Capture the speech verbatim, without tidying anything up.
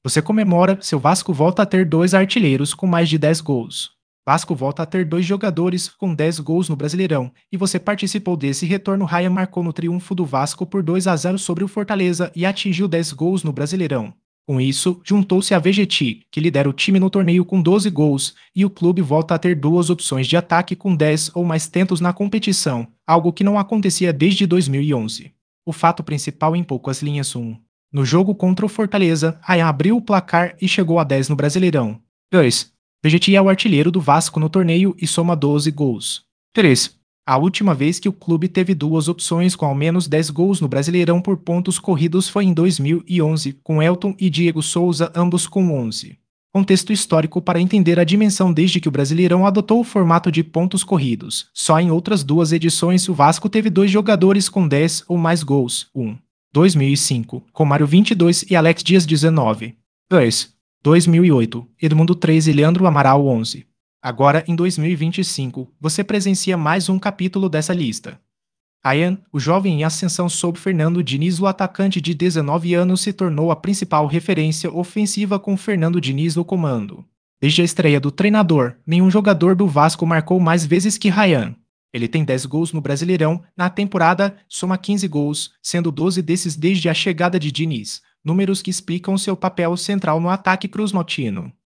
Você comemora, seu Vasco volta a ter dois artilheiros com mais de dez gols. Vasco volta a ter dois jogadores com dez gols no Brasileirão, e você participou desse retorno. Ryan marcou no triunfo do Vasco por dois a zero sobre o Fortaleza e atingiu dez gols no Brasileirão. Com isso, juntou-se a V G T, que lidera o time no torneio com doze gols, e o clube volta a ter duas opções de ataque com dez ou mais tentos na competição, algo que não acontecia desde dois mil e onze. O fato principal em poucas linhas. um. No jogo contra o Fortaleza, Ryan abriu o placar e chegou a dez no Brasileirão. dois. V G T é o artilheiro do Vasco no torneio e soma doze gols. três. A última vez que o clube teve duas opções com ao menos dez gols no Brasileirão por pontos corridos foi em dois mil e onze, com Elton e Diego Souza, ambos com onze. Contexto histórico para entender a dimensão. Desde que o Brasileirão adotou o formato de pontos corridos, só em outras duas edições o Vasco teve dois jogadores com dez ou mais gols. um. dois mil e cinco, Romário vinte e dois e Alex Dias dezenove. dois. dois mil e oito, Edmundo três e Leandro Amaral onze. Agora, em dois mil e vinte e cinco, você presencia mais um capítulo dessa lista. Ryan, o jovem em ascensão sob Fernando Diniz, o atacante de dezenove anos, se tornou a principal referência ofensiva com Fernando Diniz no comando. Desde a estreia do treinador, nenhum jogador do Vasco marcou mais vezes que Ryan. Ele tem dez gols no Brasileirão, na temporada soma quinze gols, sendo doze desses desde a chegada de Diniz, números que explicam seu papel central no ataque cruzmaltino.